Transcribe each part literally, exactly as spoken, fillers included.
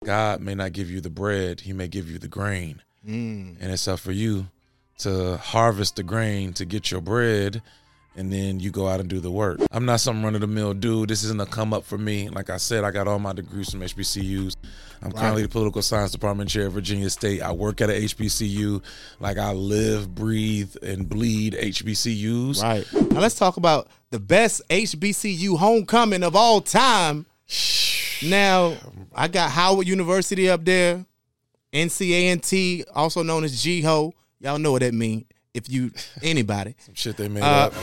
God may not give you the bread, he may give you the grain. Mm. And it's up for you to harvest the grain to get your bread, and then you go out and do the work. I'm not some run-of-the-mill dude. This isn't a come up for me. Like I said, I got all my degrees from H B C Us. I'm Right. currently the political science department chair at Virginia State. I work at a H B C U. Like I live, breathe, and bleed H B C Us. Right. Now let's talk about the best H B C U homecoming of all time. Now, I got Howard University up there, N C A N T, also known as G H O. Y'all know what that means. If you, anybody. Some shit they made Uh,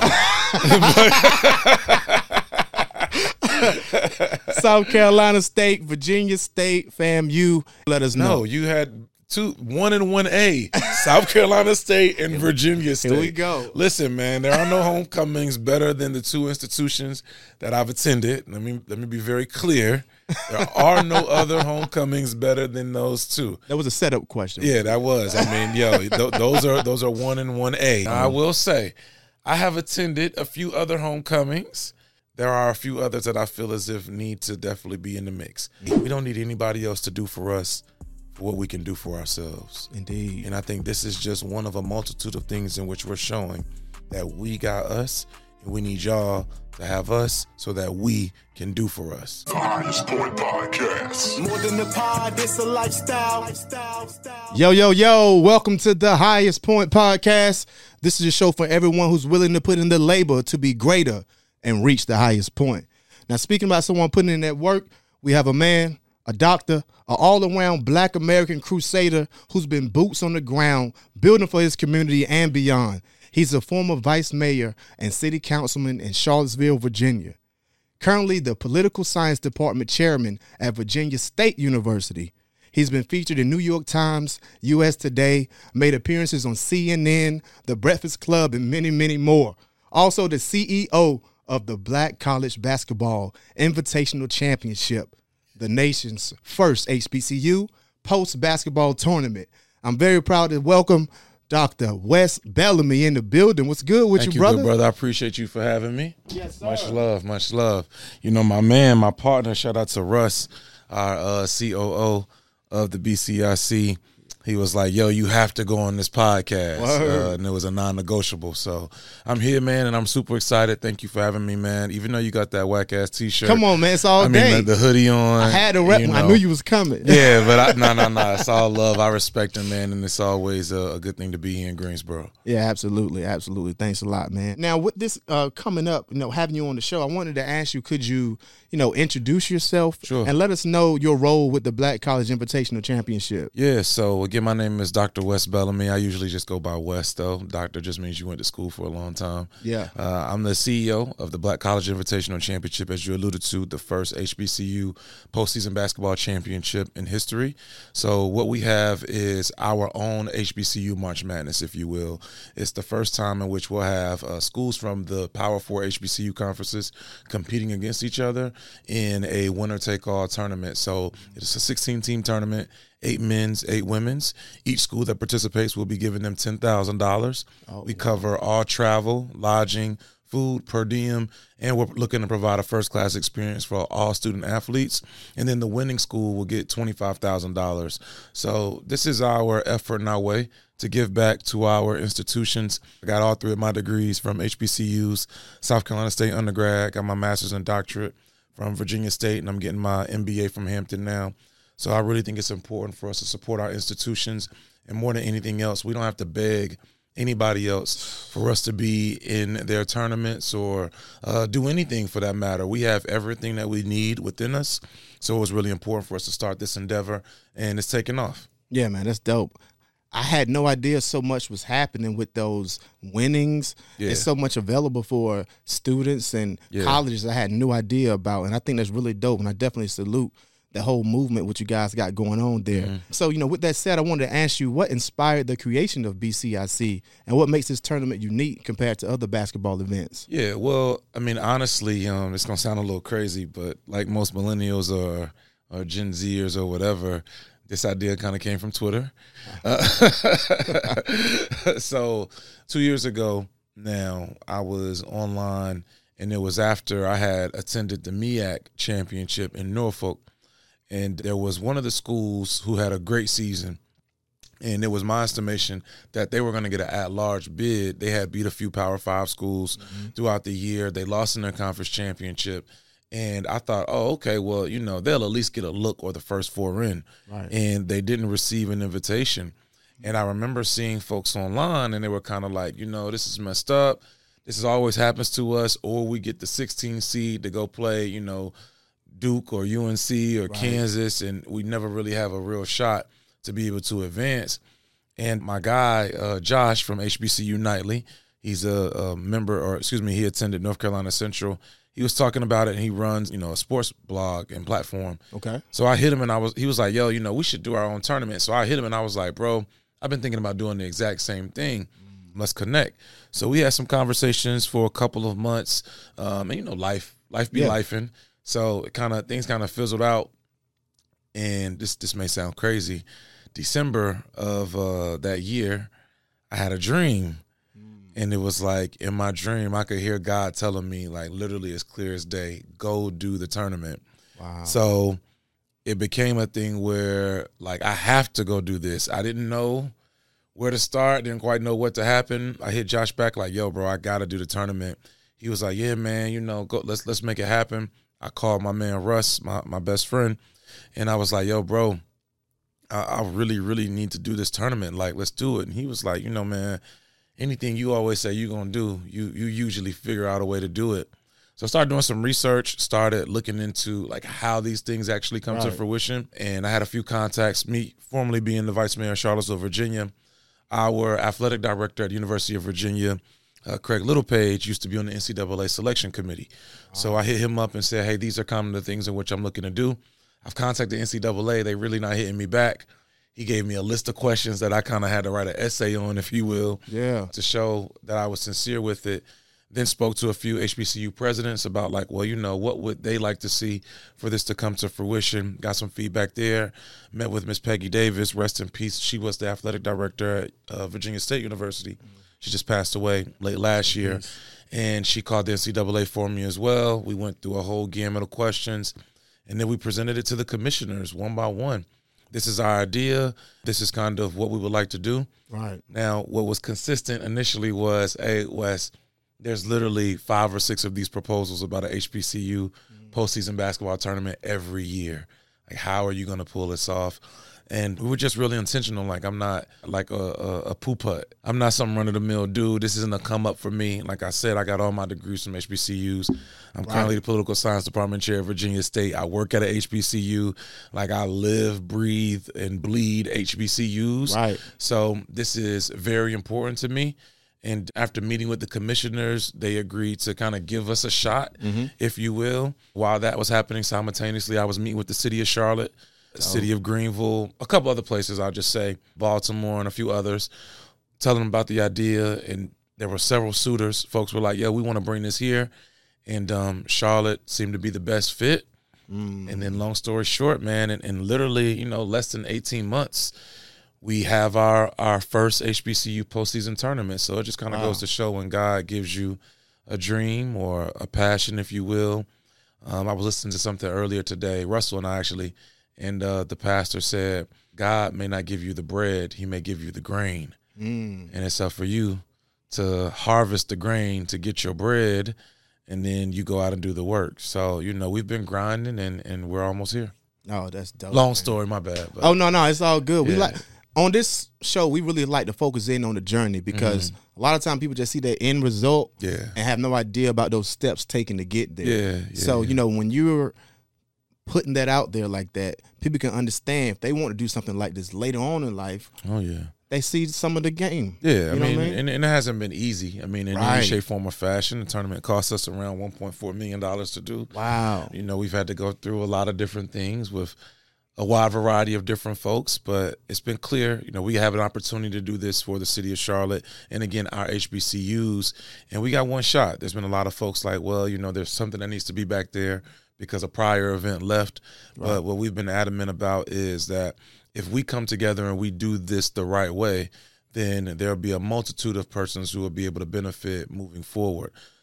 up. South Carolina State, Virginia State, FAMU. Let us know. No, you had two, one and one A, South Carolina State and Virginia State. Here we go. Listen, man, there are no homecomings better than the two institutions that I've attended. Let me let me be very clear. There are no other homecomings better than those two. That was a setup question. Yeah, that was. I mean, yo, th- those are those are one and one A. I will say, I have attended a few other homecomings. There are a few others that I feel as if need to definitely be in the mix. We don't need anybody else to do for us what we can do for ourselves. Indeed. And I think this is just one of a multitude of things in which we're showing that we got us and we need y'all to have us so that we can do for us. The Highest Point Podcast. More than the pod, it's a lifestyle. lifestyle, lifestyle. Yo, yo, yo, welcome to the Highest Point Podcast. This is a show for everyone who's willing to put in the labor to be greater and reach the highest point. Now, speaking about someone putting in that work, we have a man, a doctor, an all-around black American crusader who's been boots on the ground, building for his community and beyond. He's a former vice mayor and city councilman in Charlottesville, Virginia. Currently the political science department chairman at Virginia State University. He's been featured in New York Times, U S Today, made appearances on C N N, The Breakfast Club, and many, many more. Also the C E O of the Black College Basketball Invitational Championship, the nation's first H B C U post-basketball tournament. I'm very proud to welcome Doctor Wes Bellamy in the building. What's good with Thank you, you, brother? good brother. I appreciate you for having me. Yes, sir. Much love, much love. You know, my man, my partner, shout out to Russ, our uh, C O O of the B C I C. He was like, yo, you have to go on this podcast. Uh, and it was a non-negotiable. So I'm here, man, and I'm super excited. Thank you for having me, man. Even though you got that whack-ass T-shirt. Come on, man. It's all I day. mean, the, the hoodie on. I had to rep. you I know. knew you was coming. Yeah, but I, no, no, no. It's all love. I respect him, man, and it's always a, a good thing to be here in Greensboro. Yeah, absolutely, absolutely. Thanks a lot, man. Now, with this uh, coming up, you know, having you on the show, I wanted to ask you, could you, you know, introduce yourself Sure. and let us know your role with the Black College Invitational Championship? Yeah, so again, my name is Doctor Wes Bellamy. I usually just go by Wes, though. Doctor just means you went to school for a long time. Yeah. Uh, I'm the C E O of the Black College Invitational Championship, as you alluded to, the first H B C U postseason basketball championship in history. So what we have is our own H B C U March Madness, if you will. It's the first time in which we'll have uh, schools from the Power Four H B C U conferences competing against each other in a winner-take-all tournament. So it's a sixteen-team tournament. Eight men's, eight women's. Each school that participates will be giving them ten thousand dollars. Oh, we cover all travel, lodging, food, per diem, and we're looking to provide a first-class experience for all student athletes. And then the winning school will get twenty-five thousand dollars. So this is our effort and our way to give back to our institutions. I got all three of my degrees from H B C Us, South Carolina State undergrad, got my master's and doctorate from Virginia State, and I'm getting my M B A from Hampton now. So I really think it's important for us to support our institutions, and more than anything else, we don't have to beg anybody else for us to be in their tournaments or uh, do anything for that matter. We have everything that we need within us, so it was really important for us to start this endeavor, and it's taking off. Yeah, man, that's dope. I had no idea so much was happening with those winnings. Yeah. There's so much available for students and Yeah. colleges I had no idea about, and I think that's really dope, and I definitely salute the whole movement what you guys got going on there. Mm-hmm. So, you know, with that said, I wanted to ask you what inspired the creation of B C I C and what makes this tournament unique compared to other basketball events? Yeah, well, I mean, honestly, um, it's going to sound a little crazy, but like most millennials or, or Gen Zers or whatever, this idea kind of came from Twitter. Uh, so two years ago now, I was online, and it was after I had attended the M E A C championship in Norfolk. And there was one of the schools who had a great season. And it was my estimation that they were going to get an at-large bid. They had beat a few Power Five schools mm-hmm. throughout the year. They lost in their conference championship. And I thought, oh, okay, well, you know, they'll at least get a look or the first four in. Right. And they didn't receive an invitation. And I remember seeing folks online, and they were kind of like, you know, this is messed up. This is always happens to us. Or we get the sixteen seed to go play, you know, Duke or U N C or right. Kansas, and we never really have a real shot to be able to advance. And my guy, uh, Josh from H B C U Nightly, he's a, a member, or excuse me, he attended North Carolina Central. He was talking about it, and he runs, you know, a sports blog and platform. Okay. So I hit him, and I was, he was like, yo, you know, we should do our own tournament. So I hit him, and I was like, bro, I've been thinking about doing the exact same thing. Let's connect. So we had some conversations for a couple of months. Um, and, you know, life, life be yeah. lifing. So it kind of, things kind of fizzled out. And this, this may sound crazy. December of uh, that year, I had a dream. And it was like, in my dream, I could hear God telling me, like, literally as clear as day, go do the tournament. Wow. So it became a thing where, like, I have to go do this. I didn't know where to start, didn't quite know what to happen. I hit Josh back like, yo, bro, I got to do the tournament. He was like, yeah, man, you know, go, let's let's make it happen. I called my man Russ, my, my best friend, and I was like, yo, bro, I, I really, really need to do this tournament. Like, let's do it. And he was like, you know, man, anything you always say you're going to do, you you usually figure out a way to do it. So I started doing some research, started looking into, like, how these things actually come right. to fruition. And I had a few contacts, me formerly being the vice mayor of Charlottesville, Virginia. Our athletic director at the University of Virginia, uh, Craig Littlepage, used to be on the N C double A selection committee. Wow. So I hit him up and said, hey, these are kind of the things in which I'm looking to do. I've contacted N C double A. They really not hitting me back. He gave me a list of questions that I kind of had to write an essay on, if you will, yeah, to show that I was sincere with it. Then spoke to a few H B C U presidents about, like, well, you know, what would they like to see for this to come to fruition? Got some feedback there. Met with Miss Peggy Davis, rest in peace. She was the athletic director at uh, Virginia State University. She just passed away late last year. Nice. And she called the N C double A for me as well. We went through a whole gamut of questions, and then we presented it to the commissioners one by one. This is our idea. This is kind of what we would like to do. Right. Now, what was consistent initially was, hey, Wes, there's literally five or six of these proposals about an H B C U mm. postseason basketball tournament every year. Like, how are you going to pull this off? And we were just really intentional. Like, I'm not like a, a, a poo-putt. I'm not some run-of-the-mill dude. This isn't a come-up for me. Like I said, I got all my degrees from H B C Us. I'm right. currently the political science department chair at Virginia State. I work at a H B C U. Like, I live, breathe, and bleed H B C Us. Right. So this is very important to me. And after meeting with the commissioners, they agreed to kind of give us a shot, mm-hmm. if you will. While that was happening simultaneously, I was meeting with the city of Charlotte, the city of Greenville, a couple other places, I'll just say, Baltimore and a few others, telling them about the idea. And there were several suitors. Folks were like, yeah, we want to bring this here. And um, Charlotte seemed to be the best fit. Mm. And then long story short, man, in, in literally, you know, less than eighteen months, we have our, our first H B C U postseason tournament. So it just kind of wow. goes to show when God gives you a dream or a passion, if you will. Um, I was listening to something earlier today, Russell and I actually, and uh, the pastor said, God may not give you the bread, he may give you the grain. Mm. And it's up for you to harvest the grain to get your bread, and then you go out and do the work. So, you know, we've been grinding, and, and we're almost here. Oh, that's dope. Long man. story, my bad. But. Oh, no, no, it's all good. Yeah. We like on this show, we really like to focus in on the journey because mm-hmm. a lot of times people just see the end result yeah. and have no idea about those steps taken to get there. Yeah, yeah, so, yeah. you know, when you're putting that out there like that, people can understand if they want to do something like this later on in life. Oh, yeah. They see some of the game. Yeah, you I mean, I mean? And, and it hasn't been easy. I mean, in right. any shape, form, or fashion, the tournament cost us around one point four million dollars to do. Wow. You know, we've had to go through a lot of different things with a wide variety of different folks, but it's been clear, you know, we have an opportunity to do this for the city of Charlotte and, again, our H B C Us, and we got one shot. There's been a lot of folks like, well, you know, there's something that needs to be back there because a prior event left, right. But what we've been adamant about is that if we come together and we do this the right way, then there'll be a multitude of persons who will be able to benefit moving forward.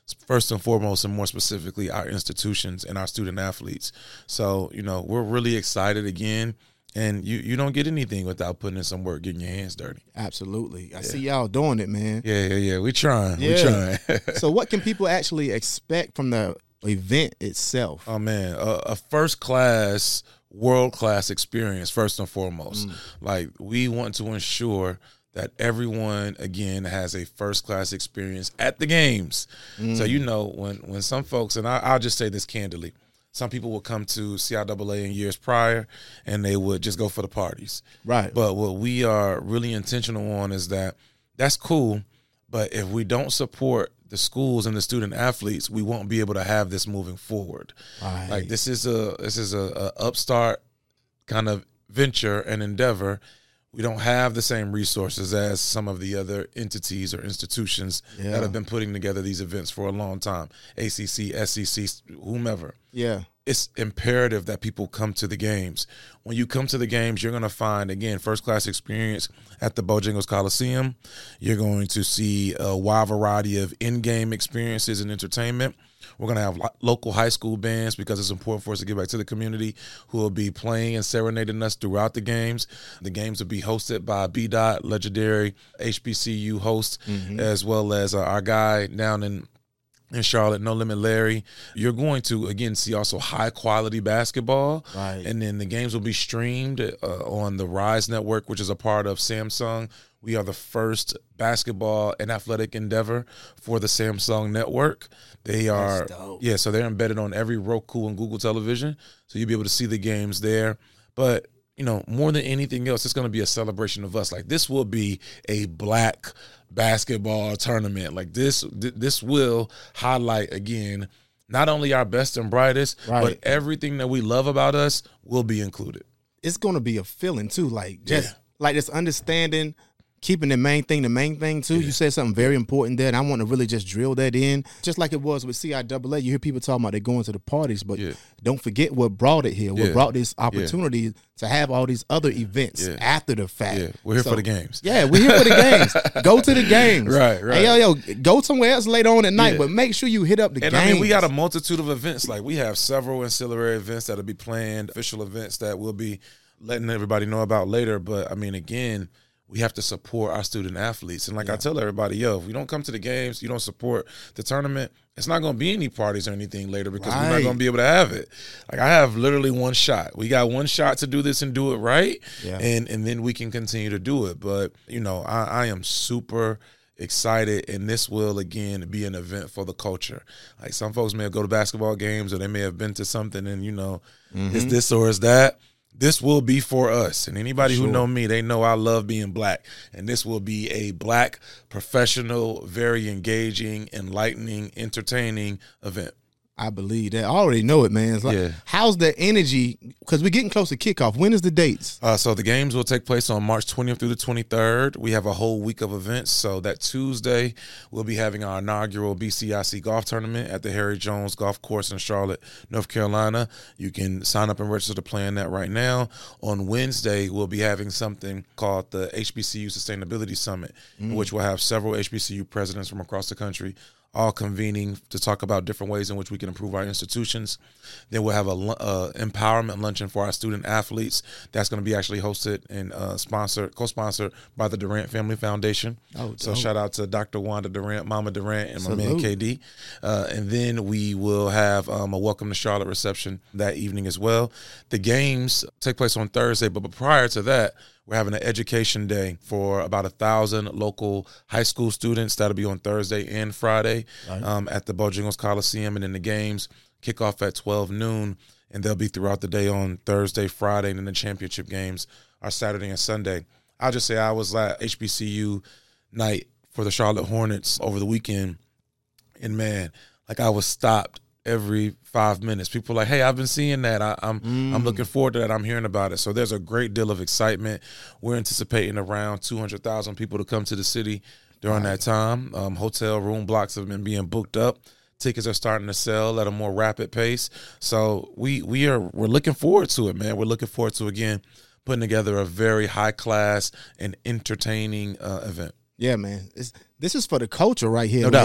first and foremost, and more specifically, our institutions and our student athletes. So, you know, we're really excited again. And you, you don't get anything without putting in some work, getting your hands dirty. Absolutely. I yeah. see y'all doing it, man. Yeah, yeah, yeah. We trying. Yeah. We trying. So what can people actually expect from the event itself? Oh, man. A, a first-class, world-class experience, first and foremost. Mm. Like, we want to ensure that everyone, again, has a first-class experience at the games. Mm. So, you know, when, when some folks, and I, I'll just say this candidly, some people will come to C I A A in years prior, and they would just go for the parties. Right. But what we are really intentional on is that that's cool, but if we don't support the schools and the student athletes, we won't be able to have this moving forward. Right. Like this is a this is a, a upstart kind of venture and endeavor. We don't have the same resources as some of the other entities or institutions yeah. that have been putting together these events for a long time. A C C, S E C, whomever. Yeah. It's imperative that people come to the games. When you come to the games, you're going to find, again, first-class experience at the Bojangles Coliseum. You're going to see a wide variety of in-game experiences and entertainment. We're going to have lo- local high school bands because it's important for us to give back to the community who will be playing and serenading us throughout the games. The games will be hosted by B D O T, legendary H B C U host, mm-hmm. as well as uh, our guy down in in Charlotte, No Limit Larry. You're going to, again, see also high-quality basketball. Right. And then the games will be streamed uh, on the Rise Network, which is a part of Samsung. We are the first basketball and athletic endeavor for the Samsung network. They are, yeah, so they're embedded on every Roku and Google television. So you'll be able to see the games there. But, you know, more than anything else, it's going to be a celebration of us. Like, this will be a black basketball tournament. Like, this th- this will highlight, again, not only our best and brightest, right. but everything that we love about us will be included. It's going to be a feeling, too, like just yeah. like this understanding, keeping the main thing the main thing, too. Yeah. You said something very important there, and I want to really just drill that in. Just like it was with C I A A, you hear people talking about they're going to the parties, but yeah. don't forget what brought it here, what yeah. brought this opportunity yeah. to have all these other events yeah. after the fact. Yeah, we're here so, for the games. Yeah, we're here for the games. Go to the games. Right, right. Hey, yo, yo, go somewhere else later on at night, yeah. but make sure you hit up the and games. I mean, we got a multitude of events. Like, we have several ancillary events that'll be planned, official events that we'll be letting everybody know about later. But, I mean, again, we have to support our student athletes. And like yeah. I tell everybody, yo, if we don't come to the games, you don't support the tournament, it's not going to be any parties or anything later because right. we're not going to be able to have it. Like, I have literally one shot. We got one shot to do this and do it right, yeah. and, and then we can continue to do it. But, you know, I, I am super excited, and this will, again, be an event for the culture. Like, some folks may have go to basketball games or they may have been to something and, you know, mm-hmm. it's this or it's that. This will be for us. And anybody sure. who know me, they know I love being black. And this will be a black, professional, very engaging, enlightening, entertaining event. I believe that. I already know it, man. It's like, yeah. how's the energy? Because we're getting close to kickoff. When is the dates? Uh, so the games will take place on March twentieth through the twenty-third. We have a whole week of events. So that Tuesday, we'll be having our inaugural B C I C golf tournament at the Harry Jones Golf Course in Charlotte, North Carolina. You can sign up and register to play in that right now. On Wednesday, we'll be having something called the H B C U Sustainability Summit, mm. in which we'll have several H B C U presidents from across the country all convening to talk about different ways in which we can improve our institutions. Then we'll have a uh, empowerment luncheon for our student athletes. That's going to be actually hosted and uh, sponsored, co-sponsored by the Durant Family Foundation. Oh, so dope. Shout out to Doctor Wanda Durant, Mama Durant, and Salute. My man K D. Uh, and then we will have um, a Welcome to Charlotte reception that evening as well. The games take place on Thursday, but, but prior to that, we're having an education day for about a thousand local high school students. That'll be on Thursday and Friday right. um, at the Bojangles Coliseum. And then the games kick off at twelve noon, and they'll be throughout the day on Thursday, Friday, and then the championship games are Saturday and Sunday. I'll just say I was at H B C U night for the Charlotte Hornets over the weekend, and, man, like I was stopped every five minutes. People are like, hey, I've been seeing that. I, I'm mm. I'm looking forward to that. I'm hearing about it. So there's a great deal of excitement. We're anticipating around two hundred thousand people to come to the city during right. that time. Um, hotel room blocks have been being booked up. Tickets are starting to sell at a more rapid pace. So we we are we're looking forward to it, man. We're looking forward to, again, putting together a very high class and entertaining uh, event. Yeah, man. It's, this is for the culture right here. No like doubt. This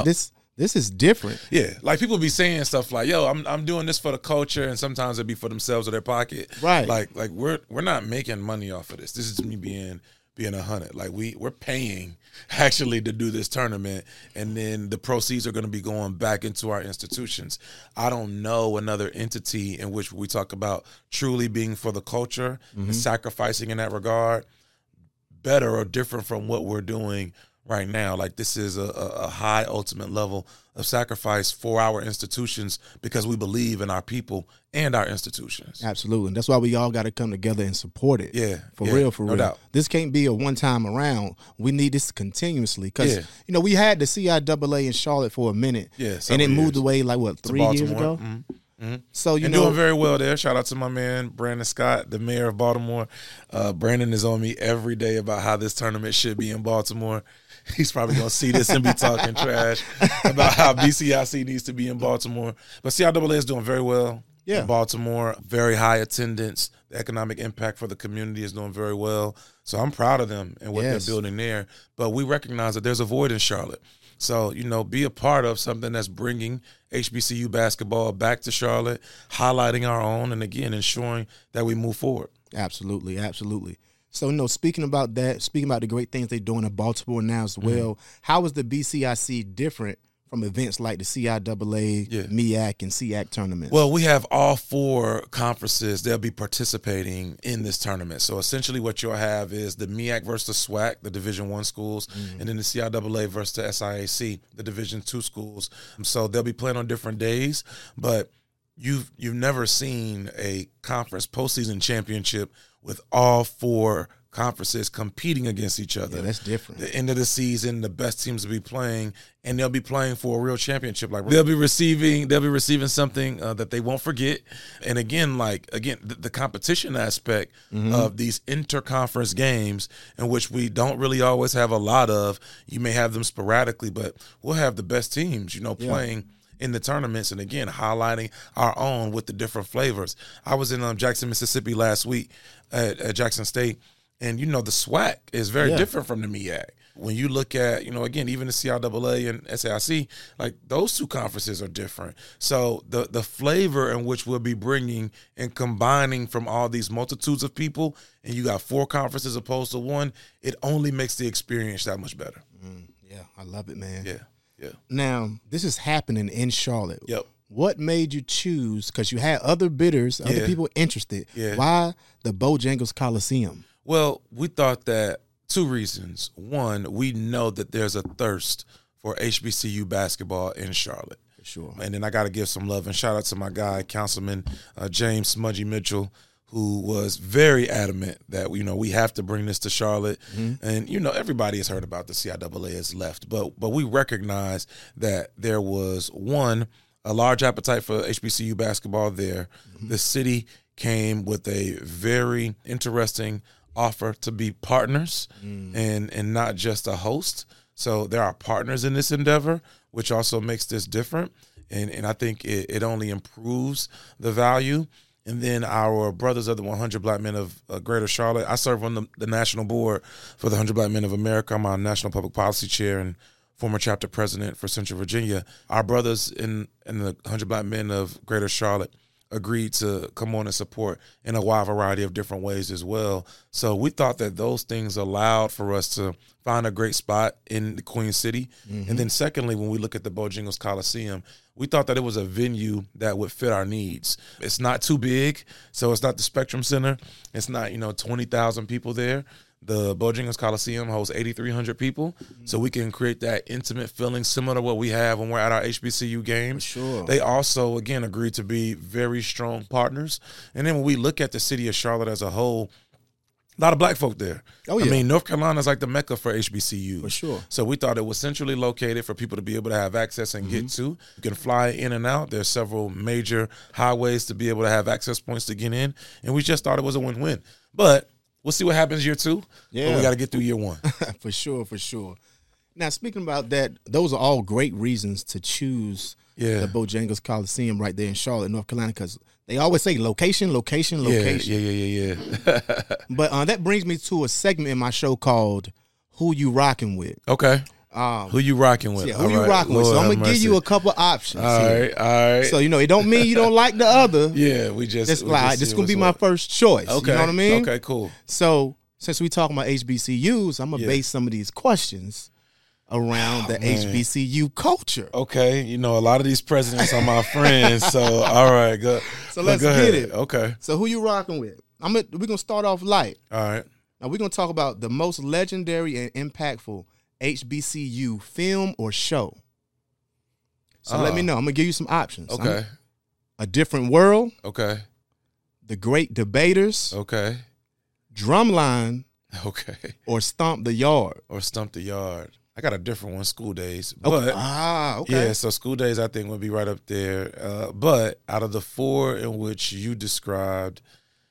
This is different. Yeah, like people be saying stuff like, "Yo, I'm I'm doing this for the culture," and sometimes it be for themselves or their pocket. Right. Like like we're we're not making money off of this. This is me being being a hundred. Like we we're paying actually to do this tournament, and then the proceeds are going to be going back into our institutions. I don't know another entity in which we talk about truly being for the culture mm-hmm. and sacrificing in that regard better or different from what we're doing right now. Like this is a, a high ultimate level of sacrifice for our institutions because we believe in our people and our institutions. Absolutely. And that's why we all got to come together and support it. Yeah. For yeah, real, for no real. Doubt. This can't be a one time around. We need this continuously because, Yeah. you know, we had the C I A A in Charlotte for a minute. Yeah, and several it moved years. away like, what, To three years Baltimore. ago? Mhm. Mm-hmm. So, you and know. doing very well there. Shout out to my man, Brandon Scott, the mayor of Baltimore. Uh, Brandon is on me every day about how this tournament should be in Baltimore. He's probably going to see this and be talking trash about how B C I C needs to be in Baltimore. But C I A A is doing very well Yeah. in Baltimore. Very high attendance. The economic impact for the community is doing very well. So I'm proud of them and what Yes. they're building there. But we recognize that there's a void in Charlotte. So, you know, be a part of something that's bringing H B C U basketball back to Charlotte, highlighting our own, and, again, ensuring that we move forward. Absolutely, absolutely. So, you know, speaking about that, speaking about the great things they're doing in Baltimore now as well, mm-hmm. how is the B C I C different from events like the C I A A, Yeah. M E A C, and C A C tournaments? Well, we have all four conferences. They'll be participating in this tournament. So essentially what you'll have is the M E A C versus the SWAC, the Division One schools, mm-hmm. and then the C I A A versus the S I A C, the Division Two schools. So they'll be playing on different days, but you've you've never seen a conference postseason championship with all four conferences competing against each other. Yeah, that's different. The end of the season, the best teams will be playing, and they'll be playing for a real championship. Like they'll be receiving, they'll be receiving something uh, that they won't forget. And again, like again, the, the competition aspect mm-hmm. of these interconference games, in which we don't really always have a lot of. You may have them sporadically, but we'll have the best teams, you know, playing. Yeah. in the tournaments, and again, highlighting our own with the different flavors. I was in um, Jackson, Mississippi last week at, at Jackson State, and, you know, the SWAC is very yeah. different from the M E A C. When you look at, you know, again, even the C I A A and S A I C, like those two conferences are different. So the the flavor in which we'll be bringing and combining from all these multitudes of people, and you got four conferences opposed to one, it only makes the experience that much better. Mm, yeah, I love it, man. Yeah. Yeah. Now, this is happening in Charlotte. Yep. What made you choose, because you had other bidders, other Yeah. people interested, Yeah. why the Bojangles Coliseum? Well, we thought that two reasons. One, we know that there's a thirst for H B C U basketball in Charlotte. For sure. And then I got to give some love and shout out to my guy, Councilman uh, James Smudgy Mitchell, who was very adamant that, you know, we have to bring this to Charlotte. Mm-hmm. And, you know, everybody has heard about the C I A A has left. But but we recognize that there was, one, a large appetite for H B C U basketball there. Mm-hmm. The city came with a very interesting offer to be partners mm. and, and not just a host. So there are partners in this endeavor, which also makes this different. And, and I think it, it only improves the value. And then our brothers of the one hundred Black Men of uh, Greater Charlotte. I serve on the, the national board for the one hundred Black Men of America. I'm our national public policy chair and former chapter president for Central Virginia. Our brothers in, in the one hundred Black Men of Greater Charlotte agreed to come on and support in a wide variety of different ways as well. So we thought that those things allowed for us to find a great spot in the Queen City. Mm-hmm. And then secondly, when we look at the Bojangles Coliseum, we thought that it was a venue that would fit our needs. It's not too big, so it's not the Spectrum Center. It's not, you know, twenty thousand people there. The Bojangles Coliseum holds eighty-three hundred people, mm-hmm. so we can create that intimate feeling similar to what we have when we're at our H B C U games. Sure. They also, again, agreed to be very strong partners. And then when we look at the city of Charlotte as a whole, a lot of black folk there. Oh, yeah. I mean, North Carolina is like the mecca for H B C Us. For sure. So we thought it was centrally located for people to be able to have access and mm-hmm. get to. You can fly in and out. There's several major highways to be able to have access points to get in. And we just thought it was a win-win. But we'll see what happens year two. Yeah. But we got to get through year one. For sure, for sure. Now, speaking about that, those are all great reasons to choose yeah. the Bojangles Coliseum right there in Charlotte, North Carolina, because they always say location, location, location. Yeah, yeah, yeah, yeah. yeah. But uh, that brings me to a segment in my show called Who You Rockin' With. Okay. Um, Who you rocking with? yeah, who All you right. rocking with? Lord So I'm have gonna give mercy. you a couple options. All here. right, all right. So you know, it don't mean you don't like the other. yeah, we just. Just we like just this see gonna be what's my what. first choice. Okay. You know what I mean? Okay, cool. So since we talking about H B C Us, I'm gonna Yeah. base some of these questions around the Oh, man. H B C U culture. Okay, you know a lot of these presidents are my friends, so all right, go. So let's go get ahead. it. Okay, So who you rocking with? I'm gonna, we're gonna start off light. all right. Now we're gonna talk about the most legendary and impactful H B C U film or show. So let Uh, me know. I'm gonna give you some options. I'm- Okay, A Different World, okay, The Great Debaters, okay, Drumline, okay. or Stomp the Yard. Or Stump the Yard. I got a different one, School Days, Okay. but ah, okay. yeah, so School Days I think would be right up there. Uh, but out of the four in which you described,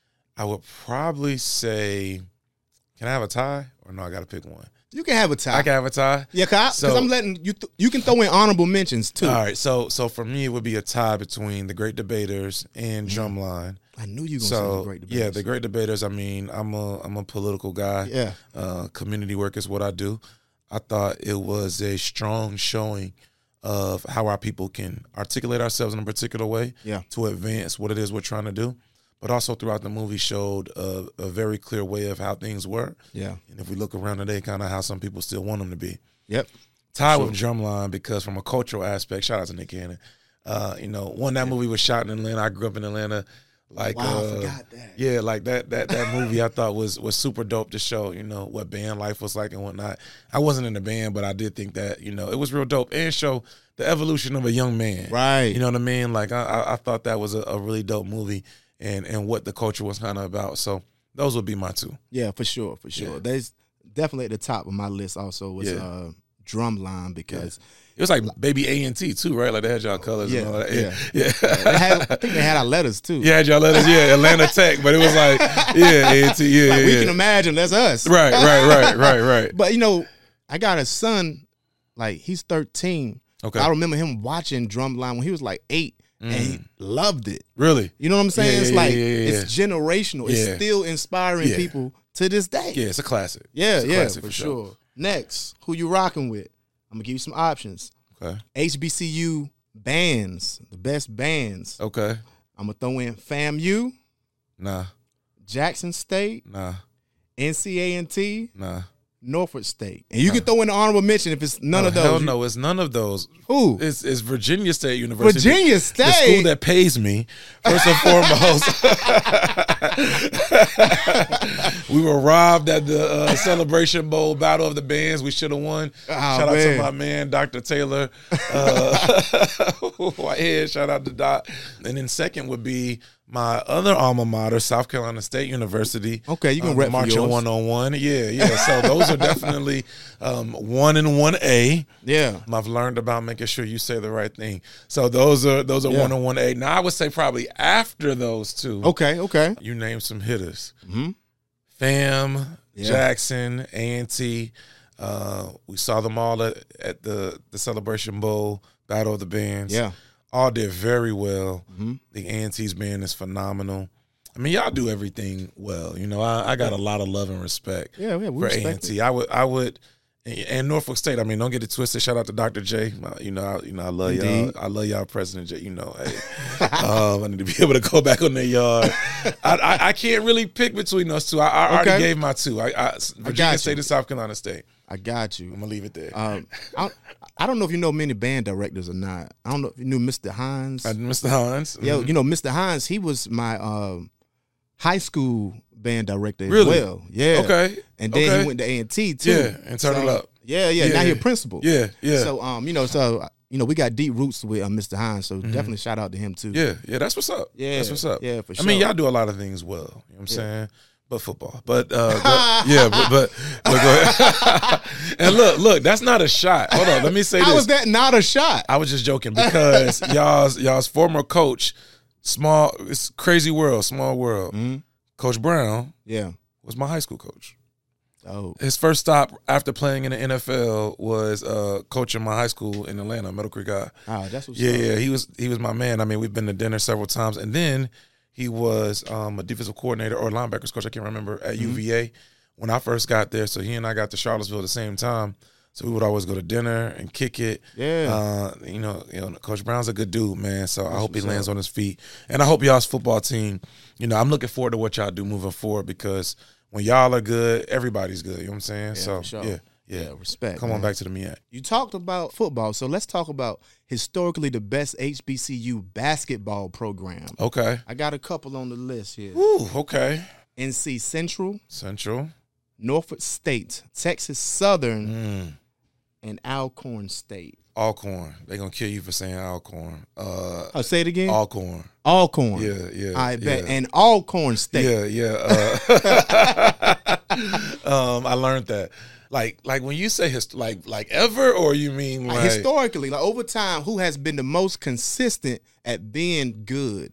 I would probably say, can I have a tie or no? I got to pick one. You can have a tie. I can have a tie. Yeah, because So- I'm letting you. Th- you can throw in honorable mentions too. All right, so so for me it would be a tie between the Great Debaters and Drumline. I knew you were gonna say So the Great Debaters. yeah, the Great Debaters. I mean, I'm a I'm a political guy. Yeah. uh, community work is what I do. I thought it was a strong showing of how our people can articulate ourselves in a particular way Yeah. to advance what it is we're trying to do. But also throughout the movie showed a, a very clear way of how things were. Yeah. And if we look around today, kind of how some people still want them to be. Yep. Tied with Drumline because from a cultural aspect, shout out to Nick Cannon. Uh, you know, when that movie was shot in Atlanta, I grew up in Atlanta. Like, Wow, I uh, forgot that. yeah, like that that that movie I thought was was super dope to show, you know, what band life was like and whatnot. I wasn't in the band, but I did think that, you know, it was real dope and show the evolution of a young man. Right. You know what I mean? Like I I, I thought that was a, a really dope movie and and what the culture was kind of about. So those would be my two. Yeah, for sure, for sure. Yeah. There's definitely at the top of my list. Also was Yeah. uh, Drumline because It was like Baby A and T too, right? Like they had y'all colors Yeah, and all that. yeah. Yeah. they had, I think they had our letters too. Yeah, had y'all letters, yeah, Atlanta Tech, but it was like, yeah, A and T, yeah, Like, yeah. we yeah. can imagine that's us. Right, right, right, right, right. But you know, I got a son, like he's thirteen. Okay. I remember him watching Drumline when he was like eight, and he loved it. Really? You know what I'm saying? Yeah, it's yeah, like yeah, yeah, it's generational. Yeah. It's still inspiring Yeah. people to this day. Yeah, it's a classic. yeah, It's a yeah, classic for, sure. Next, who you rocking with? I'm gonna give you some options. Okay. H B C U bands, the best bands. Okay. I'm gonna throw in FAMU, Nah, Jackson State, nah, N C A N T, nah. Norfolk State, and you can throw in the honorable mention if it's none Oh, of those. Hell no, it's none of those. Who? It's, it's Virginia State University. Virginia The school State. that pays me, first and foremost. We were robbed at the uh, Celebration Bowl Battle of the Bands. We should have won. Oh, shout out man. to my man, Doctor Taylor. Uh, Whitehead, shout out to Doc. And then second would be my other alma mater, South Carolina State University. Okay, you can um, rep for marching yours. one on one. Yeah, yeah. So those are definitely um, one and one A. Yeah. I've learned about making sure you say the right thing. So those are those are Yeah. one on one A. Now I would say probably after those two. Okay, okay. You name some hitters. Mhm. Fam, Yeah. Jackson, A and T. Uh, we saw them all at, at the the Celebration Bowl Battle of the Bands. Yeah. All did very well. Mhm. The A and T's band is phenomenal. I mean, y'all do everything well. You know, I, I got a lot of love and respect Yeah, yeah, we for A respect and T. I would, I would, and Norfolk State. I mean, don't get it twisted. Shout out to Doctor J. Uh, You know, I, you know, I love Indeed. y'all. I love y'all, President J. You know, hey, um, I need to be able to go back on their yard. I, I, I can't really pick between those two. I, I already Okay. gave my two. I, I Virginia got you. State and South Carolina State. I got you. I'm gonna leave it there. Um, I, I don't know if you know many band directors or not. I don't know if you knew Mister Hines. Uh, Mister Hines. Yo, you know Mister Hines. He was my um, high school band director as Really? well. Yeah. Okay. And then Okay. he went to A and T too. Yeah, and turn So, it up. Yeah, yeah. Yeah, Now yeah. he's a principal. Yeah, yeah. So um, you know, so you know, we got deep roots with uh, Mister Hines. So definitely shout out to him too. Yeah, yeah, that's what's up. Yeah, that's what's up. yeah, for I mean, sure. y'all do a lot of things well. You know what I'm saying? But football. But, uh, but yeah, but, but, but go ahead. And look, look, that's not a shot. Hold on, let me say How this. was that not a shot? I was just joking because y'all's y'all's former coach, small, it's crazy world, small world. Mm-hmm. Coach Brown Yeah. was my high school coach. Oh. His first stop after playing in the N F L was uh, coaching my high school in Atlanta, Middle Creek High. Oh, that's what's Yeah, up. yeah, he was he was my man. I mean, we've been to dinner several times, and then he was um, a defensive coordinator or linebackers coach. I can't remember at Mm-hmm. U V A when I first got there. So he and I got to Charlottesville at the same time. So we would always go to dinner and kick it. Yeah. Uh, you know, you know, Coach Brown's a good dude, man. So I hope he lands on his feet. And I hope y'all's football team, you know, I'm looking forward to what y'all do moving forward because when y'all are good, everybody's good. You know what I'm saying? Yeah, so, for sure. yeah, yeah. Yeah, respect. Come man. on back to the M I A C. You talked about football, so let's talk about historically the best H B C U basketball program. Okay. I got a couple on the list here. Ooh, okay. N C Central, Central. Norfolk State, Texas Southern, Mm. and Alcorn State. Alcorn. They're going to kill you for saying Alcorn. Uh, Oh, say it again. Alcorn. Alcorn. Yeah, yeah. I bet. yeah. And Alcorn State. Yeah, yeah. Uh, um, I learned that. Like, like when you say hist- like, like ever, or you mean Like, like historically, like over time, who has been the most consistent at being good?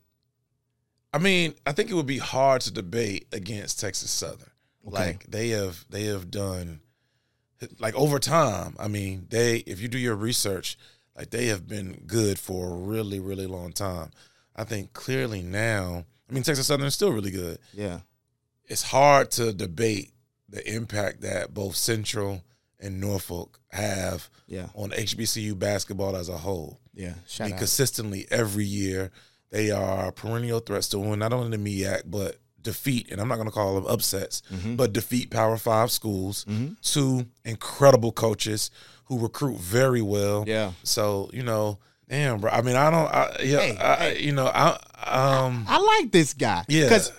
I mean, I think it would be hard to debate against Texas Southern. Okay. Like they have, they have done, like over time. I mean, they if you do your research, like they have been good for a really, really long time. I think clearly now, I mean, Texas Southern is still really good. Yeah. It's hard to debate the impact that both Central and Norfolk have Yeah. on H B C U basketball as a whole. Yeah. I Shout mean, out. consistently every year, they are perennial threats to win not only the M I A C, but defeat, and I'm not going to call them upsets, Mm-hmm. but defeat Power Five schools, two incredible coaches who recruit very well. Yeah. So, you know, damn, bro. I mean, I don't, I, yeah, Hey, I, hey. you know, I, um, I like this guy. yeah. Because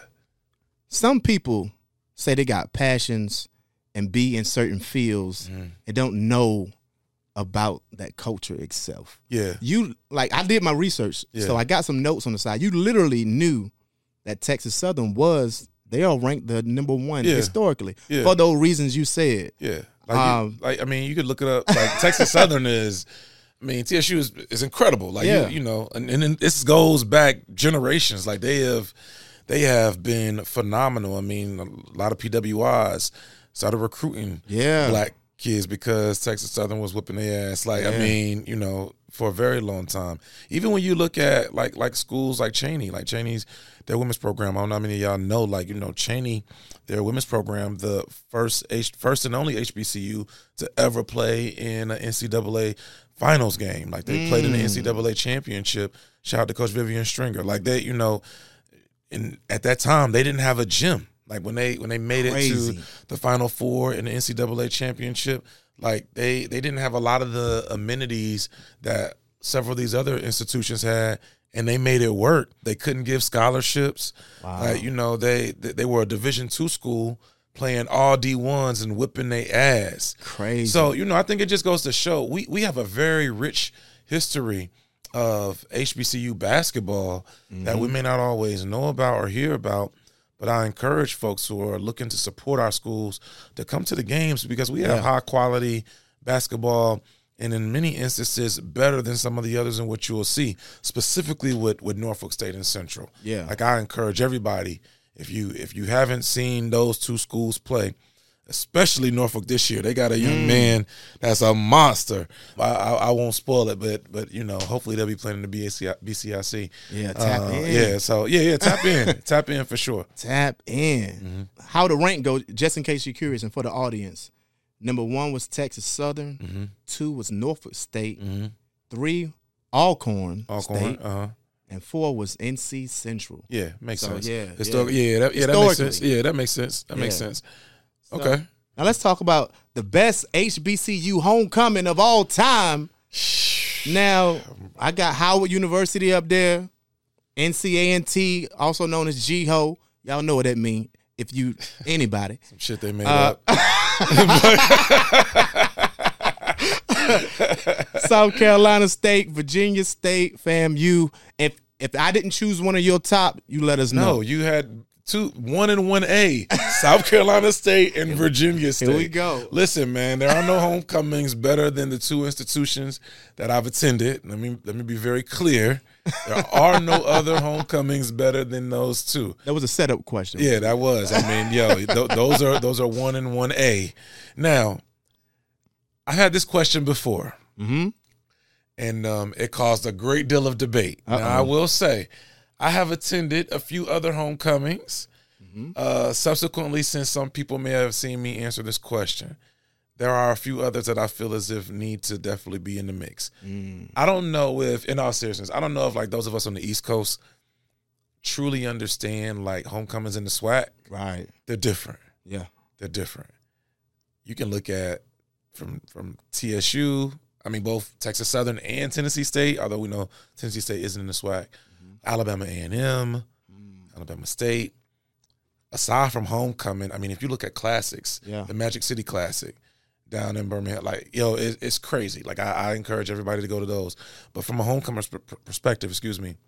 some people say they got passions and be in certain fields Mm-hmm. and don't know about that culture itself. Yeah. You like I did my research, Yeah. so I got some notes on the side. You literally knew that Texas Southern was they are ranked the number one Yeah. historically Yeah. for those reasons you said. Yeah. Like, Um, you, like I mean, you could look it up. Like Texas Southern is, I mean, T S U is, is incredible. Like, Yeah. you, you know, and, and then this goes back generations. Like they have, they have been phenomenal. I mean, a lot of P W Is started recruiting Yeah. black kids because Texas Southern was whipping their ass. Like, I Yeah. mean, you know, for a very long time. Even when you look at like like schools like Cheney, like Cheney's their women's program. I don't know how many of y'all know. Like, you know, Cheney, their women's program, the first H, first and only H B C U to ever play in an N C double A finals game. Like they played in the N C double A championship. Shout out to Coach Vivian Stringer. Like they, you know, and at that time they didn't have a gym. Like when they when they made it Crazy. to the Final Four in the N C double A championship, like they they didn't have a lot of the amenities that several of these other institutions had, and they made it work. They couldn't give scholarships. Wow. Like, you know, they they were a Division two school playing all D ones and whipping their ass. Crazy. So, you know, I think it just goes to show we we have a very rich history of H B C U basketball that we may not always know about or hear about. But I encourage folks who are looking to support our schools to come to the games because we have Yeah. high quality basketball, and in many instances better than some of the others in which you will see, specifically with, with Norfolk State and Central. Yeah. Like I encourage everybody, if you if you haven't seen those two schools play, especially Norfolk this year, they got a young man that's a monster. I, I, I won't spoil it, but but you know, hopefully they'll be playing in the B C I, B C I C. Yeah, tap Uh, in. Yeah, so yeah, yeah, tap in, tap in for sure. Tap in. Mm-hmm. How the rank go, just in case you're curious and for the audience. Number one was Texas Southern. Mm-hmm. Two was Norfolk State. Three, Alcorn, Alcorn, State. uh huh. And four was N C Central. Yeah, makes So, sense. yeah, Histor- yeah. yeah, that, yeah, that makes sense. Historically. Yeah, that makes sense. That makes Yeah. sense. Okay. Now let's talk about the best H B C U homecoming of all time. Now, I got Howard University up there, N C A N T, also known as G H O. Y'all know what that means. If you anybody. Shit they made Uh, up. South Carolina State, Virginia State, FAMU. If if I didn't choose one of your top, you let us know. No, you had two, one and one A, South Carolina State and Virginia State. Here we go. Listen, man, there are no homecomings better than the two institutions that I've attended. Let me let me be very clear. There are no other homecomings better than those two. That was a setup question. Yeah, that was. I mean, yo, th- those are those are one and one A. Now, I had this question before, Mm-hmm. and um, it caused a great deal of debate. Now, I Uh-oh. will say, I have attended a few other homecomings. Mm-hmm. Uh, subsequently, since some people may have seen me answer this question, there are a few others that I feel as if need to definitely be in the mix. Mm. I don't know if, in all seriousness, I don't know if like those of us on the East Coast truly understand like homecomings in the SWAC. Right. They're different. Yeah. They're different. You can look at from from T S U, I mean both Texas Southern and Tennessee State, although we know Tennessee State isn't in the SWAC, mm-hmm. Alabama A and M, mm. Alabama State. Aside from homecoming, I mean, if you look at classics, yeah. the Magic City Classic down in Birmingham, like, yo, it, it's crazy. Like, I, I encourage everybody to go to those. But from a homecomer's pr- perspective, excuse me,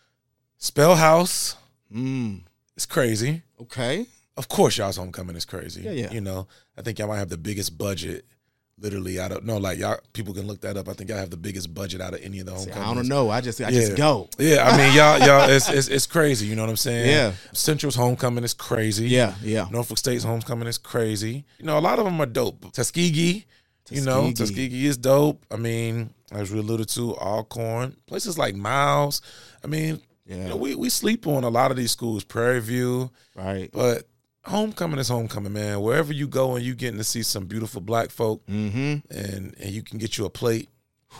Spell House mm. is crazy. Okay. Of course, y'all's homecoming is crazy. Yeah, yeah. You know, I think y'all might have the biggest budget. Literally out of no, like y'all people can look that up. I think y'all have the biggest budget out of any of the homecomings. See, I don't know. I just I yeah. just go. Yeah, I mean y'all y'all it's, it's it's crazy. You know what I'm saying? Yeah. Central's homecoming is crazy. Yeah, yeah. Norfolk State's homecoming is crazy. You know, a lot of them are dope. Tuskegee, Tuskegee. you know, Tuskegee is dope. I mean, as we alluded to, Alcorn, places like Miles. I mean, yeah. you know, we we sleep on a lot of these schools. Prairie View, right? But homecoming is homecoming, man. Wherever you go and you getting to see some beautiful black folk, mm-hmm. and and you can get you a plate,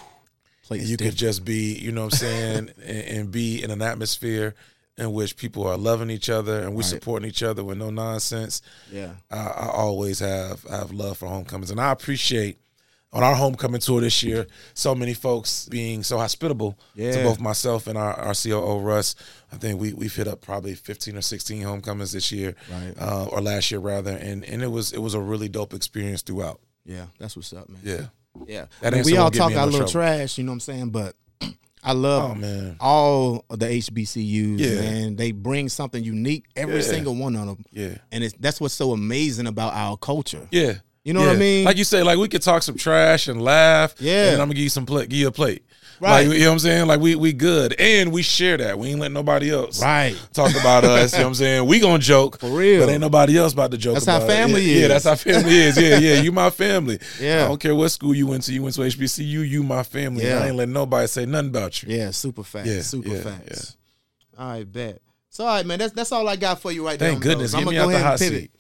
plate and you different. can just be, you know what I'm saying, and, and be in an atmosphere in which people are loving each other and we right. supporting each other with no nonsense. Yeah, I, I always have have love for homecomings, and I appreciate on our homecoming tour this year, so many folks being so hospitable yeah. to both myself and our, our C O O, Russ. I think we, we've hit up probably fifteen or sixteen homecomings this year, right. uh, or last year rather, and and it was it was a really dope experience throughout. Yeah, that's what's up, man. Yeah. Yeah. That I mean, answer we all won't get talk me in our no little trouble. trash, you know what I'm saying? But I love Oh, man. all of the H B C Us, Yeah. man. They bring something unique, every Yeah. single one of them. Yeah. And it's, that's what's so amazing about our culture. Yeah. You know what I Yeah. mean? Like you say, like we could talk some trash and laugh. Yeah. And I'm gonna give you some plate, give you a plate. Right. Like, you know what I'm saying? Like we we good. And we share that. We ain't letting nobody else Right. talk about us. You know what I'm saying? We gonna joke. For real. But ain't nobody else about to joke That's how about it. family yeah, is. Yeah, that's how family is. Yeah, yeah. You my family. Yeah. I don't care what school you went to. You went to H B C U, you my family. Yeah. I ain't letting nobody say nothing about you. Yeah, super facts. Yeah, super yeah, facts. All right, bet. So, all right, man, that's that's all I got for you right Thank there. goodness. I'm Get going me to go out the ahead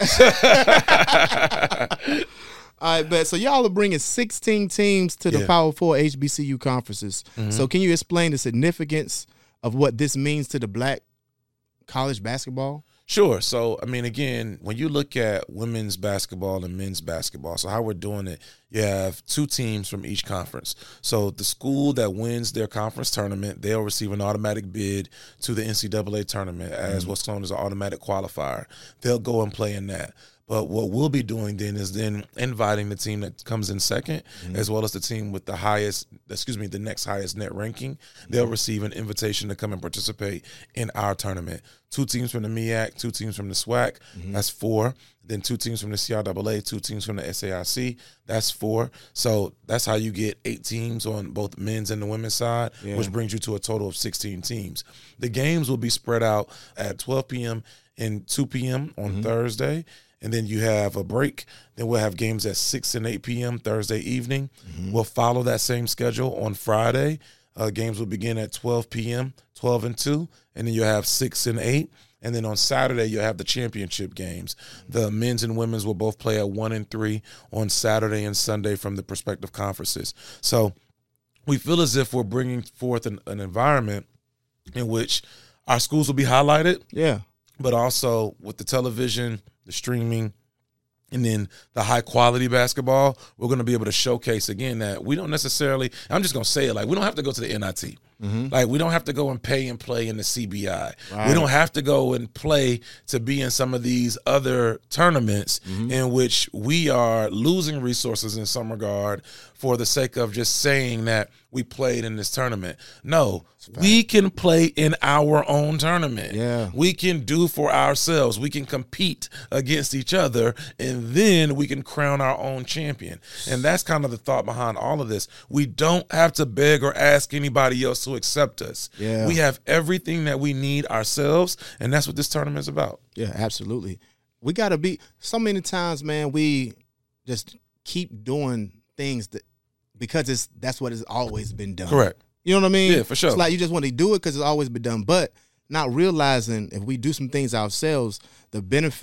hot and pivot. seat. All right, bet. So y'all are bringing sixteen teams to the Yeah. Power Four H B C U conferences. Mhm. So can you explain the significance of what this means to the black college basketball? Sure. So, I mean, again, when you look at women's basketball and men's basketball, so how we're doing it, you have two teams from each conference. So the school that wins their conference tournament, they'll receive an automatic bid to the N C double A tournament as what's known as an automatic qualifier. They'll go and play in that. But what we'll be doing then is then inviting the team that comes in second, mm-hmm. as well as the team with the highest, excuse me, the next highest net ranking. They'll receive an invitation to come and participate in our tournament. Two teams from the M E A C, two teams from the SWAC, mm-hmm. that's four. Then two teams from the C R A A, two teams from the S A I C, that's four. So that's how you get eight teams on both men's and the women's side, yeah. which brings you to a total of sixteen teams. The games will be spread out at twelve p.m. and two p.m. on mm-hmm. Thursday. And then you have a break. Then we'll have games at six and eight p.m. Thursday evening. Mm-hmm. We'll follow that same schedule on Friday. Uh, games will begin at twelve p.m., twelve and two. And then you'll have six and eight. And then on Saturday, you'll have the championship games. The men's and women's will both play at one and three on Saturday and Sunday from the respective conferences. So we feel as if we're bringing forth an, an environment in which our schools will be highlighted. Yeah. But also with the television, the streaming, and then the high quality basketball, we're going to be able to showcase again that we don't necessarily, I'm just going to say it, like we don't have to go to the N I T. Mm-hmm. Like we don't have to go and pay and play in the C B I. Right. We don't have to go and play to be in some of these other tournaments mm-hmm. in which we are losing resources in some regard for the sake of just saying that we played in this tournament. No, we can play in our own tournament. Yeah. We can do for ourselves. We can compete against each other, and then we can crown our own champion. And that's kind of the thought behind all of this. We don't have to beg or ask anybody else to accept us. Yeah. We have everything that we need ourselves, and that's what this tournament is about. Yeah, absolutely. We got to be, so many times, man, we just keep doing things that because it's that's what has always been done. Correct. You know what I mean? Yeah, for sure. It's like you just want to do it because it's always been done, but not realizing if we do some things ourselves, the benefit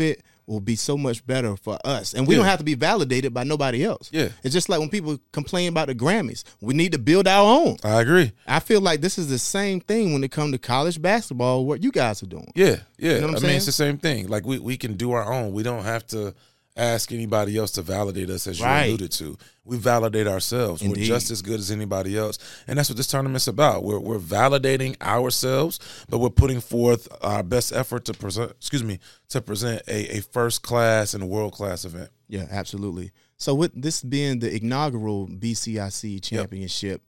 will be so much better for us. And we Yeah. don't have to be validated by nobody else. Yeah. It's just like when people complain about the Grammys. We need to build our own. I agree. I feel like this is the same thing when it comes to college basketball, what you guys are doing. Yeah, yeah. You know what I'm I saying? mean, it's the same thing. Like we, we can do our own. We don't have to ask anybody else to validate us, as you Right. alluded to. We validate ourselves. Indeed. We're just as good as anybody else, and that's what this tournament's about. We're we're validating ourselves, but we're putting forth our best effort to present. Excuse me, to present a, a first class and world class event. Yeah, absolutely. So with this being the inaugural B C I C championship,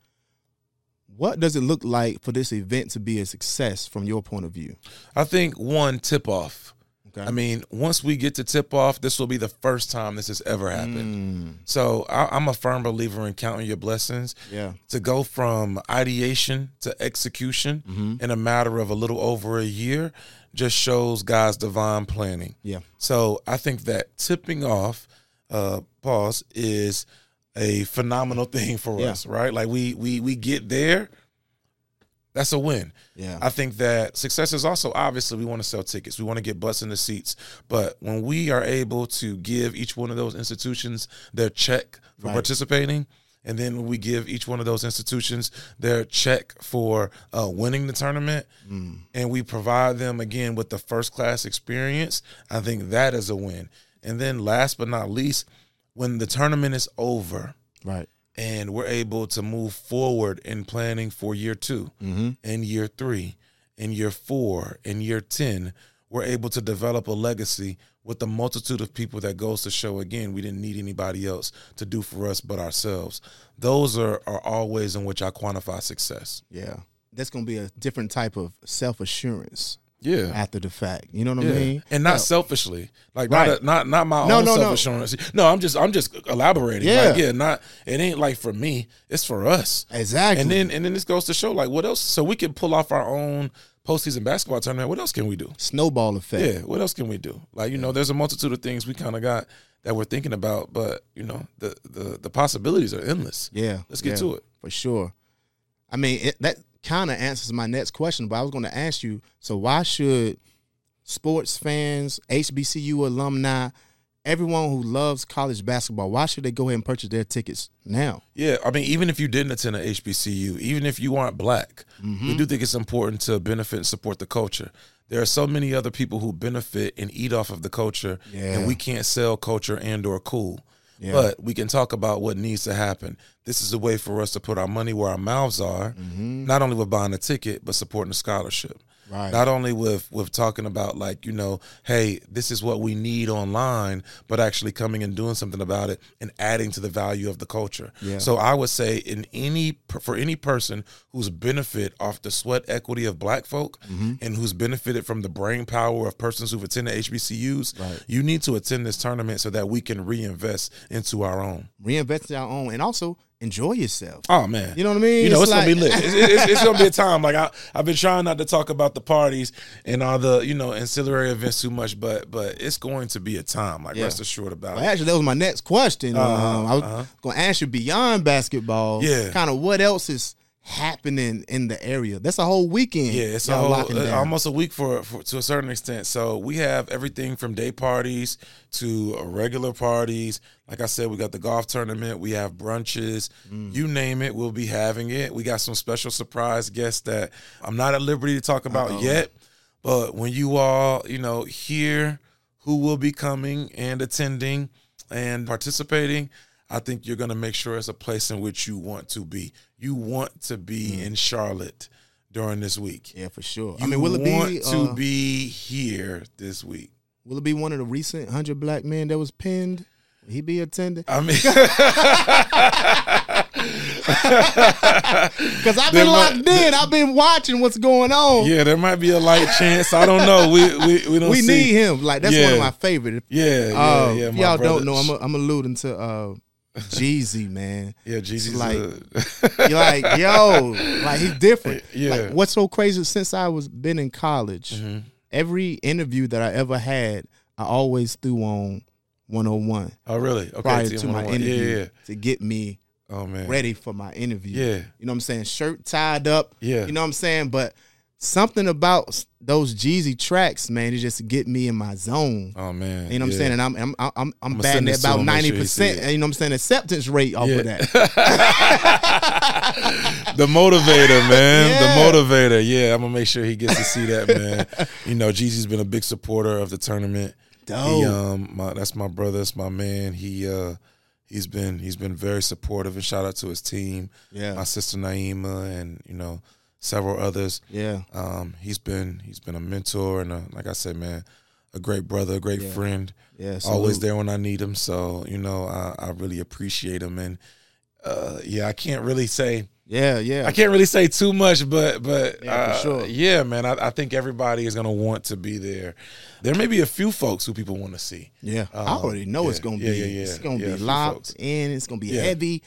what does it look like for this event to be a success from your point of view? I think one tip off. Okay. I mean, once we get to tip off, this will be the first time this has ever happened. So I, I'm a firm believer in counting your blessings. Yeah. To go from ideation to execution in a matter of a little over a year just shows God's divine planning. Yeah. So I think that tipping off, uh, pause, is a phenomenal thing for Yeah. us, right? Like we we we get there. That's a win. Yeah. I think that success is also, obviously, we want to sell tickets. We want to get butts in the seats. But when we are able to give each one of those institutions their check for Right. participating, and then when we give each one of those institutions their check for uh, winning the tournament, and we provide them, again, with the first-class experience, I think that is a win. And then last but not least, when the tournament is over, Right. and we're able to move forward in planning for year two and year three and year four and year ten, we're able to develop a legacy with the multitude of people that goes to show, again, we didn't need anybody else to do for us but ourselves. Those are, are all ways in which I quantify success. Yeah. That's going to be a different type of self-assurance Yeah. after the fact. You know what Yeah. I mean? And not Yeah. selfishly, like Right. not a, not not my No, own no, no. self assurance. No, I'm just I'm just elaborating. Yeah. Like, yeah, not it ain't like for me. It's for us. Exactly. And then and then this goes to show, like, what else? So we can pull off our own postseason basketball tournament. What else can we do? Snowball effect. Yeah, what else can we do? Like, you know, there's a multitude of things we kind of got that we're thinking about, but you know, the the the possibilities are endless. Yeah. Let's get yeah, to it. For sure. I mean, it, that kind of answers my next question, but I was going to ask you, so why should sports fans, H B C U alumni, everyone who loves college basketball, why should they go ahead and purchase their tickets now? Yeah, I mean, even if you didn't attend an H B C U, even if you aren't black, we do think it's important to benefit and support the culture. There are so many other people who benefit and eat off of the culture, Yeah. and we can't sell culture and or cool. Yeah. But we can talk about what needs to happen. This is a way for us to put our money where our mouths are, not only with buying a ticket, but supporting the scholarship. Right. Not only with with talking about, like, you know, hey, this is what we need online, but actually coming and doing something about it and adding to the value of the culture. Yeah. So I would say in any for any person who's benefit off the sweat equity of black folk and who's benefited from the brain power of persons who've attended H B C Us, Right. you need to attend this tournament so that we can reinvest into our own. Reinvest in our own and also enjoy yourself. Oh man, You know what I mean? You know, It's it's, gonna be like- lit. It's, it's, it's gonna be a time. Like I, I've been trying not to talk about the parties and all the, you know, ancillary events too much, but but it's going to be a time. Like Yeah. rest assured about Well, it. actually, that was my next question. Uh-huh, um, I was uh-huh. going to ask you beyond basketball, Yeah. kind of what else is happening in the area. That's a whole weekend. Yeah, it's a y'all whole, locking uh, down. almost a week for, for to a certain extent. So we have everything from day parties to uh, regular parties. Like I said, we got the golf tournament. We have brunches. Mm. You name it, we'll be having it. We got some special surprise guests that I'm not at liberty to talk about Uh-oh. yet. But when you all, you know, hear who will be coming and attending and participating, I think you're going to make sure it's a place in which you want to be. You want to be in Charlotte during this week. Yeah, for sure. You I mean, will it want be to uh, be here this week? will it be one of the recent hundred black men that was pinned? Will he be attending? I mean, Because I've There been might- locked in. I've been watching what's going on. yeah, there might be a light chance. I don't know. We we, we don't we see. need him. Like that's one Yeah. of my favorite. Yeah, yeah, Uh, yeah. if my y'all brother. don't know, I'm, a, I'm alluding to uh, Jeezy, man. Yeah, Jeezy's like- a- You're like, yo, like he's different. Yeah. Like, what's so crazy? Since I was been in college, Mm-hmm. every interview that I ever had, I always threw on one oh one oh, really? Okay. prior T M to my one oh one. interview Yeah, yeah. to get me Oh man. ready for my interview. Yeah. You know what I'm saying? Shirt tied up. Yeah. You know what I'm saying? But something about those Jeezy tracks, man, it just get me in my zone. Oh man, you know what yeah. I'm saying? And I'm I'm I'm I'm, I'm I'ma batting send at this to about him, make ninety sure he see percent. it. You know what I'm saying? Acceptance rate off Yeah. of that. The motivator, man. Yeah. The motivator. Yeah, I'm gonna make sure he gets to see that, man. You know, Jeezy's been a big supporter of the tournament. Dope. He, um, my, that's my brother. That's my man. He, uh, he's been he's been very supportive, and shout out to his team. Yeah. My sister Naima, and you know, several others. Yeah. Um, he's been he's been a mentor and a, like I said, man, a great brother, a great Yeah. friend. Yeah, Always salute. there when I need him. So you know, I, I really appreciate him, and uh, yeah, I can't really say. Yeah, yeah. I can't really say too much, but but Yeah, for uh, sure. yeah, man, I, I think everybody is gonna want to be there. There may be a few folks who people want to see. Yeah, I Um, already know it's yeah, gonna be. yeah, yeah, yeah. It's gonna Yeah, a be few locked folks. in. It's gonna be Yeah. heavy.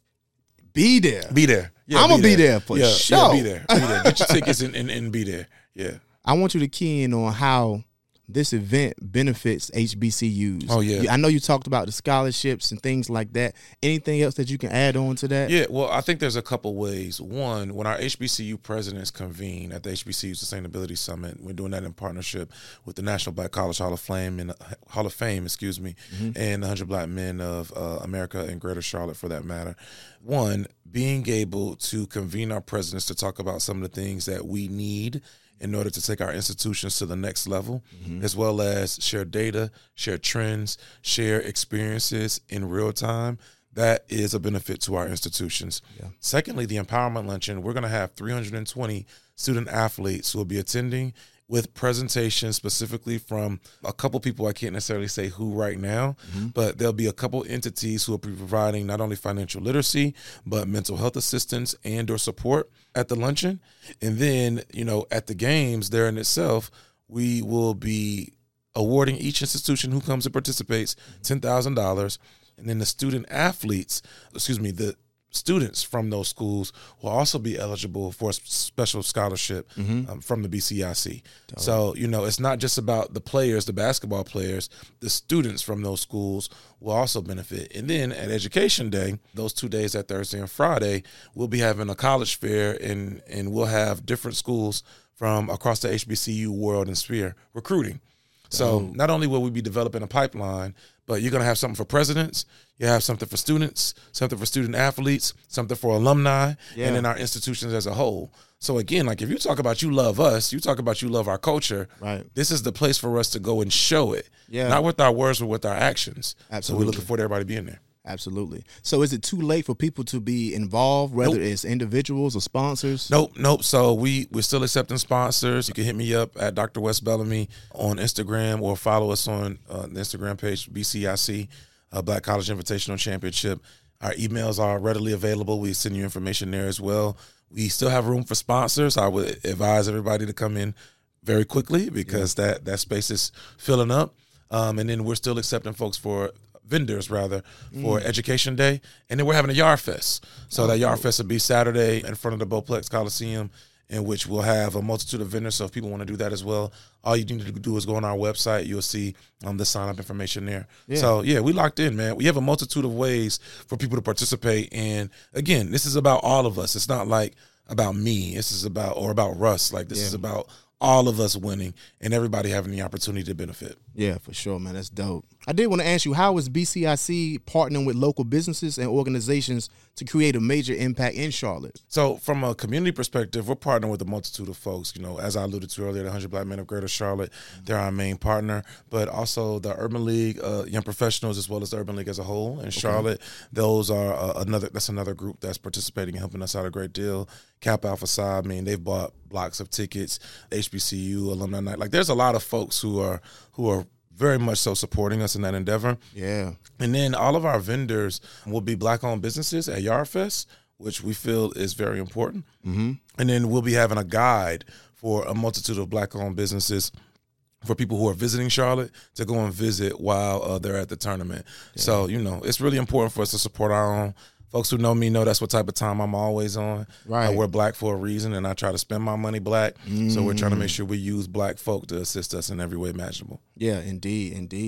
Be there. Be there. Yeah, I'ma be there for yeah, sure. Yeah, be there. Be there. Get your tickets and, and, and be there. Yeah. I want you to key in on how this event benefits H B C Us. Oh, yeah. I know you talked about the scholarships and things like that. Anything else that you can add on to that? Yeah, well, I think there's a couple ways. One, when our H B C U presidents convene at the H B C U Sustainability Summit, we're doing that in partnership with the National Black College Hall of Fame and Hall of Fame, excuse me, Mm-hmm. and the one hundred Black Men of uh, America and Greater Charlotte, for that matter. One, being able to convene our presidents to talk about some of the things that we need in order to take our institutions to the next level, Mm-hmm. as well as share data, share trends, share experiences in real time. That is a benefit to our institutions. Yeah. Secondly, the Empowerment Luncheon, we're going to have three hundred twenty student athletes who will be attending with presentations specifically from a couple people. I can't necessarily say who right now, but there'll be a couple entities who will be providing not only financial literacy, but mental health assistance and or support at the luncheon. And then, you know, at the games there in itself, we will be awarding each institution who comes and participates ten thousand dollars. And then the student athletes, excuse me, the students from those schools will also be eligible for a s- special scholarship um, from the B C I C. So, you know, it's not just about the players, the basketball players, the students from those schools will also benefit. And then at Education Day, those two days, that Thursday and Friday, we'll be having a college fair, and, and we'll have different schools from across the H B C U world and sphere recruiting. So not only will we be developing a pipeline, but you're going to have something for presidents, you have something for students, something for student athletes, something for alumni, Yeah. and then our institutions as a whole. So again, like if you talk about you love us, you talk about you love our culture, Right. this is the place for us to go and show it. Yeah. Not with our words, but with our actions. So Absolutely. we're looking forward to everybody being there. Absolutely. So is it too late for people to be involved, whether Nope. it's individuals or sponsors? Nope, nope. So we, we're still accepting sponsors. You can hit me up at Doctor West Bellamy on Instagram, or follow us on uh, the Instagram page, B C I C, uh, Black College Invitational Championship. Our emails are readily available. We send you information there as well. We still have room for sponsors. I would advise everybody to come in very quickly, because that, that space is filling up. Um, and then we're still accepting folks for vendors rather for Education Day, and then we're having a Yard Fest. So that Yard Fest will be Saturday in front of the Bowplex Coliseum, in which we'll have a multitude of vendors. So if people want to do that as well, all you need to do is go on our website. You'll see um, the sign up information there. Yeah. So yeah, we locked in, man. We have a multitude of ways for people to participate, and again, this is about all of us. It's not like about me. This is about or about Russ. Like this Yeah. is about all of us winning and everybody having the opportunity to benefit. Yeah, for sure, man. That's dope. I did want to ask you, how is B C I C partnering with local businesses and organizations to create a major impact in Charlotte? So from a community perspective, we're partnering with a multitude of folks. You know, as I alluded to earlier, the one hundred Black Men of Greater Charlotte, they're our main partner, but also the Urban League, uh, Young Professionals, as well as the Urban League as a whole in Charlotte. Those are uh, another, that's another group that's participating and helping us out a great deal. Cap Alpha Psi, I mean, they've bought blocks of tickets, H B C U, Alumni Night. Like there's a lot of folks who are, who are very much so supporting us in that endeavor. Yeah. And then all of our vendors will be Black-owned businesses at Yard Fest, which we feel is very important. Mm-hmm. And then we'll be having a guide for a multitude of Black-owned businesses for people who are visiting Charlotte to go and visit while uh, they're at the tournament. Yeah. So, you know, it's really important for us to support our own. Folks who know me know that's what type of time I'm always on. Right. I wear black for a reason, and I try to spend my money black. Mm. So we're trying to make sure we use black folk to assist us in every way imaginable. Yeah, indeed, indeed.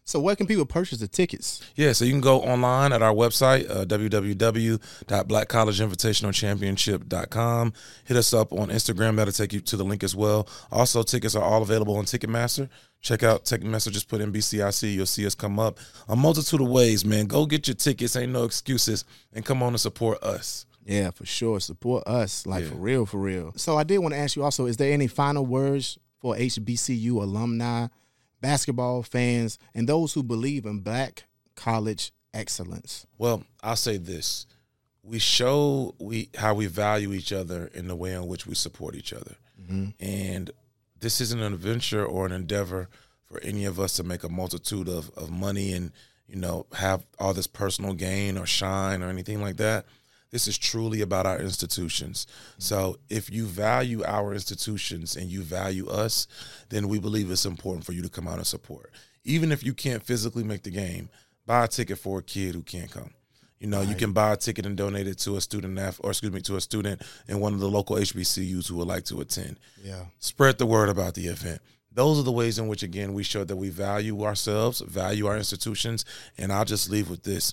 So where can people purchase the tickets? Yeah, so you can go online at our website, uh, w w w dot black college invitational championship dot com. Hit us up on Instagram. That'll take you to the link as well. Also, tickets are all available on Ticketmaster. Check out Ticketmaster. Just put in B C I C. You'll see us come up. A multitude of ways, man. Go get your tickets. Ain't no excuses. And come on and support us. Yeah, for sure. Support us. Like, Yeah. for real, for real. So I did want to ask you also, is there any final words for H B C U alumni, basketball fans, and those who believe in black college excellence? Well, I'll say this. We show we how we value each other in the way in which we support each other. Mm-hmm. And this isn't an adventure or an endeavor for any of us to make a multitude of, of money and, you know, have all this personal gain or shine or anything like that. This is truly about our institutions. So if you value our institutions and you value us, then we believe it's important for you to come out and support. Even if you can't physically make the game, buy a ticket for a kid who can't come. You know, right. You can buy a ticket and donate it to a student, or excuse me, to a student in one of the local H B C Us who would like to attend. Yeah. Spread the word about the event. Those are the ways in which, again, we show that we value ourselves, value our institutions, and I'll just leave with this.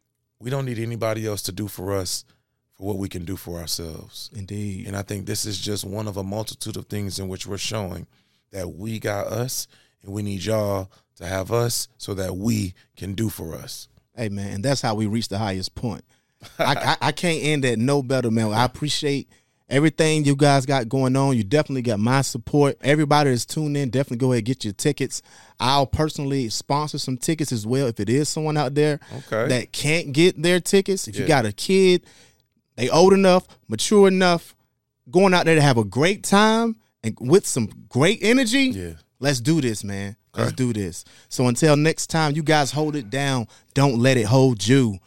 We don't need anybody else to do for us for what we can do for ourselves. Indeed. And I think this is just one of a multitude of things in which we're showing that we got us and we need y'all to have us so that we can do for us. Hey, man, and that's how we reach the highest point. I, I, I can't end that no better, man. I appreciate everything you guys got going on. You definitely got my support. Everybody that's tuned in, definitely go ahead and get your tickets. I'll personally sponsor some tickets as well if it is someone out there okay. that can't get their tickets. If yeah. you got a kid, they old enough, mature enough, going out there to have a great time and with some great energy, yeah. let's do this, man. Let's okay. do this. So until next time, you guys hold it down. Don't let it hold you.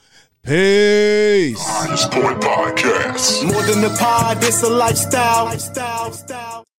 Peace. Highest Point Podcast. More than a pod, it's a lifestyle. lifestyle, lifestyle.